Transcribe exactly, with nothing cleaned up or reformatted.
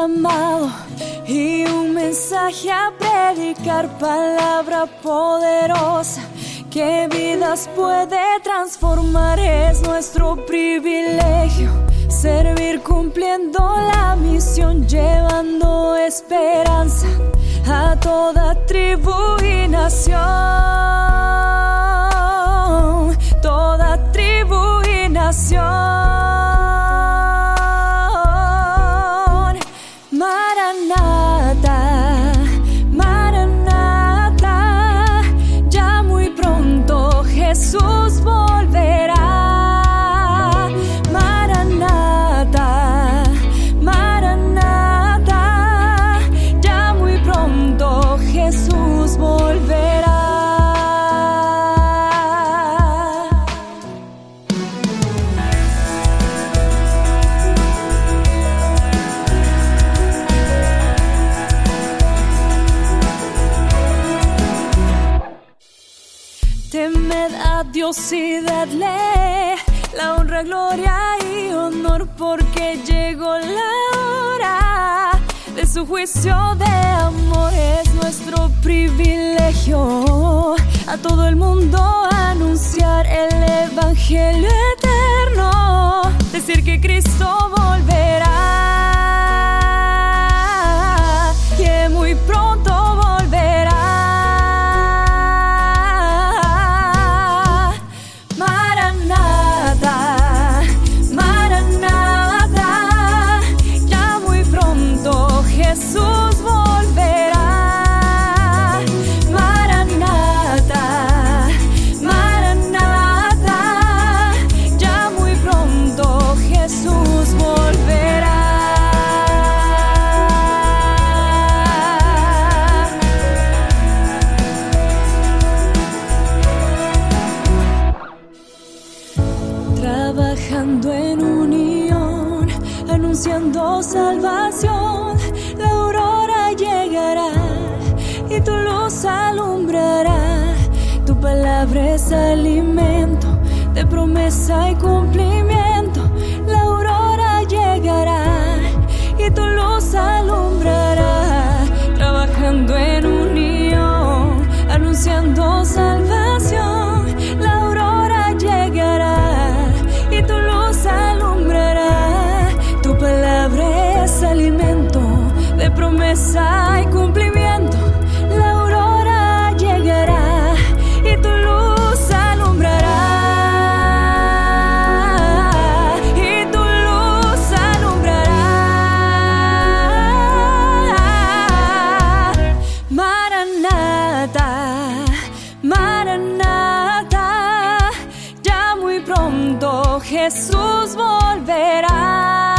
llamado y un mensaje a predicar, palabra poderosa que vidas puede transformar. Es nuestro privilegio servir cumpliendo la misión, llevando esperanza a toda tribu y nación, toda tribu y nación. Maranata, Maranata, ya muy pronto Jesús volverá. Maranata, Maranata, ya muy pronto Jesús volverá. Temed a Dios y dadle la honra, gloria y honor, porque llegó la hora de su juicio de amor. Es nuestro privilegio a todo el mundo anunciar el evangelio eterno, decir que Cristo volverá, que muy pronto volverá. Maranata, Maranata, ya muy pronto Jesús volverá. Maranata, Maranata, ya muy pronto Jesús volverá. Trabajando en unión, anunciando salvación, la aurora llegará y tu luz alumbrará. Tu palabra es alimento de promesa y cumplimiento. La aurora llegará y tu luz alumbrará. Trabajando en unión, anunciando salvación, la aurora llegará y tu luz alumbrará. Tu palabra es alimento de promesa y cumplimiento. La aurora llegará y tu luz alumbrará, y tu luz alumbrará. Maranata, Maranata, ya muy pronto Jesús volverá.